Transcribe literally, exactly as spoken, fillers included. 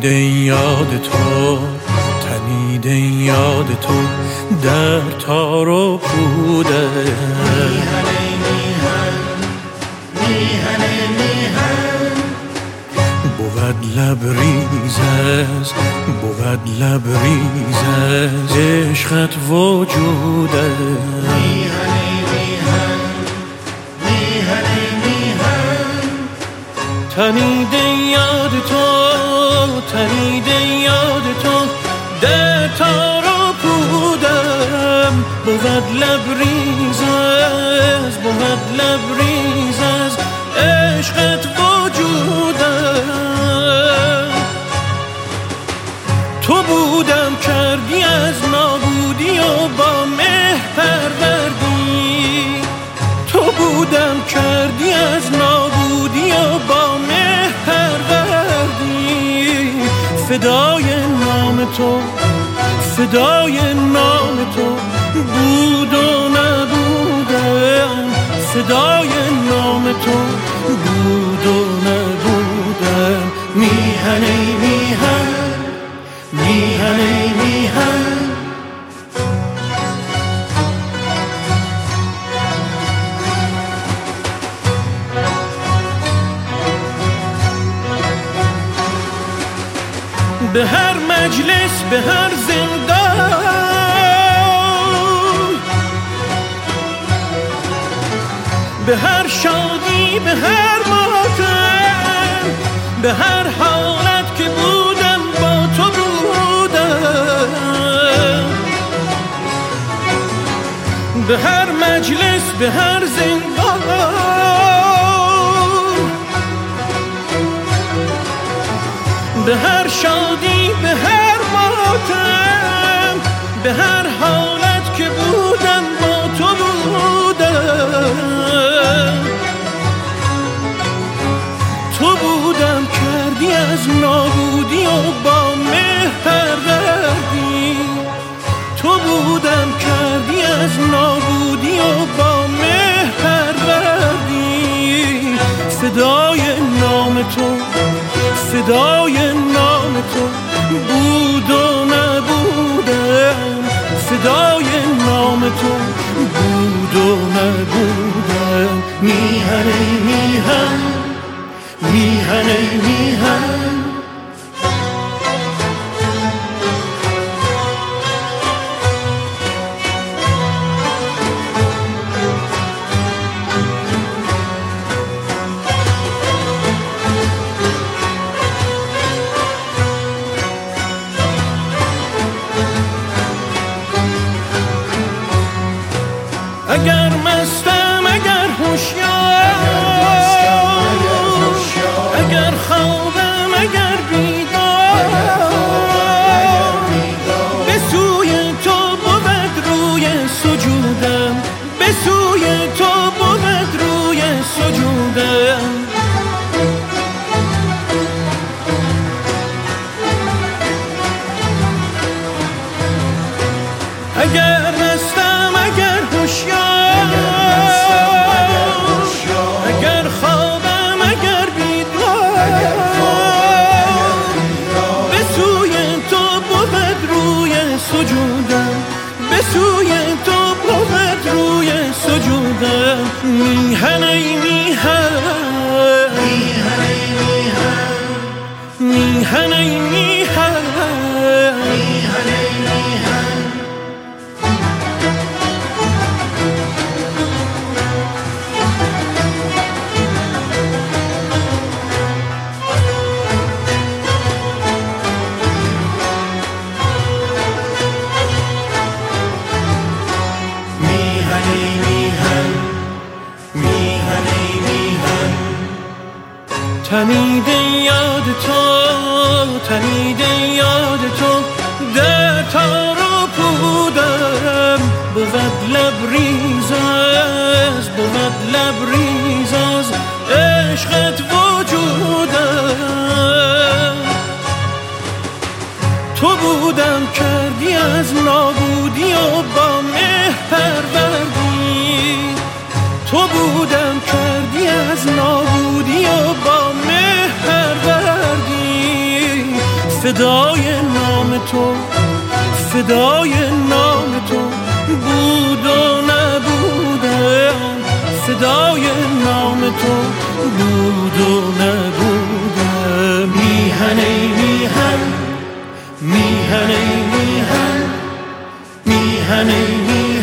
تنیده یاد تو، تنیده یاد تو در تار و پوده. میهنه میهن میهنه میهن بود لبریز از بود لبریز از عشقت وجوده. میهنه میهن میهنه میهن تنیده یاد تو، تنیده یاد تو در تار و پودم. بود لبریز از بود لبریز از عشقت وجودم. تو بودم کردی از نابودی و با مهر پروردی. تو بودم کردی از نابودی و با مهر پروردی. فدای نام تو، فدای نام تو بود و نبودم. فدای نام تو بود و نبودم. میهنه میهن میهنه میهن به هر مجلس به هر زندان، به هر شادی به هر ماتم، به هر حالت که بودم با تو بودم. به هر مجلس به هر زندان، به هر شادی به هر ماتم، به هر حالت که بودم با تو بودم. تو بودم کردی از نابودی و با مهر پروردی. تو بودم کردی از نابودی و با مهر پروردی. فدای نام تو، فدای نام تو بود و نبودم. فدای نام تو بود و نبودم. میهنه میهن میهنه میهن اگر مستم اگر هوشیار، اگر خوابم اگر بیدار، به سوی تو بود روی سجودم. به سوی تو بود روی سجودم. اگر مستم اگر هوشیار، اگر خوابم اگر بیدار، به سوی تو بود روی سجودم. به سوی تو بود روی سجودم. میهنه میهن میهنه میهن میهنه میهن میهنه میهن تنیده یاد تو، تنیده یاد تو در تار و پودم. بود لبریز از بود لبریز از عشقت وجودم. تو بودم کردی از نابودی و با مهر پروردی. تو بودم کردی از نابودی و با مهر پروردی. فدای نام تو، فدای نام تو بود و نبودم، فدای نام تو بود و نبودم. میهن ای میهن، میهن ای میهن، میهن ای میهن.